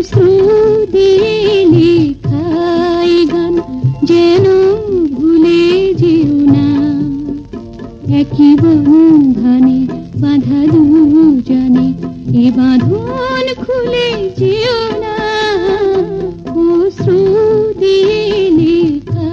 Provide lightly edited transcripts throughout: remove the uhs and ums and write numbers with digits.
শ্রুতি লেখাই গান যেন ভুলে যেও না, একই বন্ধনে বাঁধা দুজনে, এ বাঁধন খুলে যেও না, ও শ্রুতি লেখা।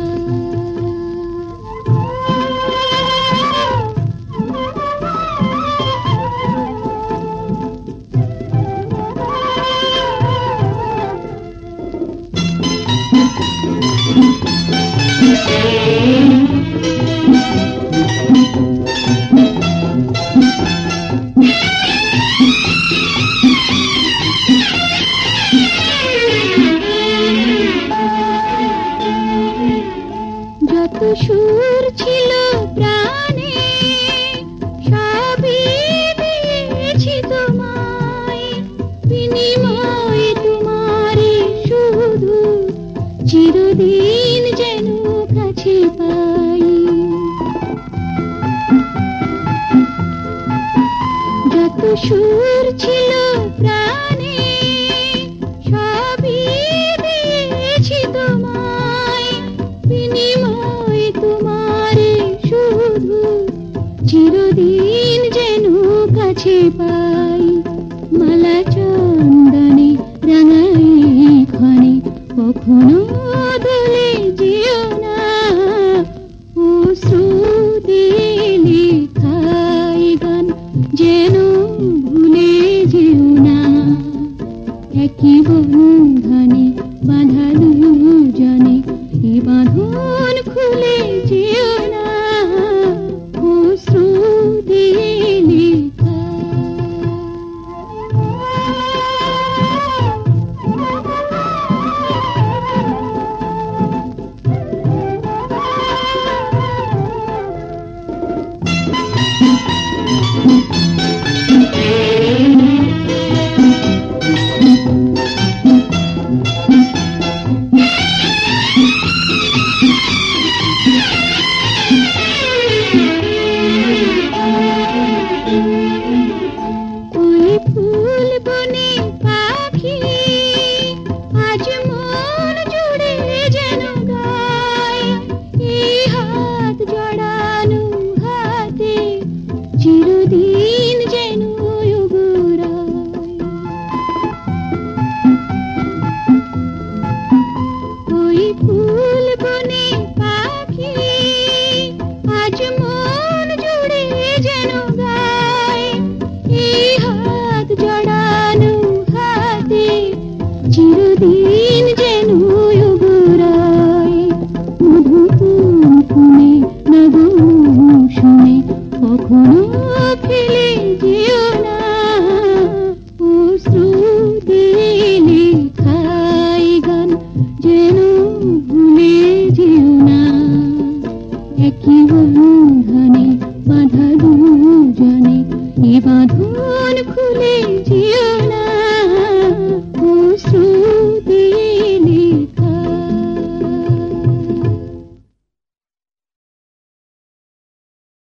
যত সুর ছিল প্রাণে সবই দিয়েছি তোমায়, বিনিময় তোমারে শুধু চিরদিন যেন কাছে পাই। যত সুর ছিল প্রাণে সবই দিয়েছি তোমায়, বিনিময় তোমারে শুধু চিরদিন যেন কাছে পাই। মালা চন্দনে রাঙাই ক্ষণে কখনো দলে যেও না, ও শ্রুতি লেখাই গান যেন ভুলে যেও না, একই বন্ধনে